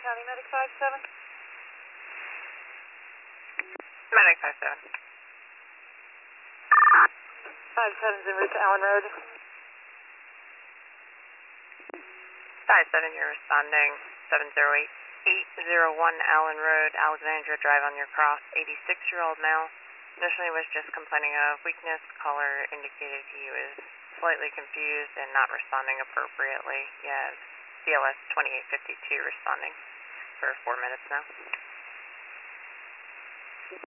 County Medic 57. Medic 57. 57's en route to Allen Road. 57, you're responding 708-801 Allen Road, Alexandria Drive on your cross, 86-year-old male. Initially was just complaining of weakness. Caller indicated he was slightly confused and not responding appropriately. He has BLS 2852 responding for 4 minutes now.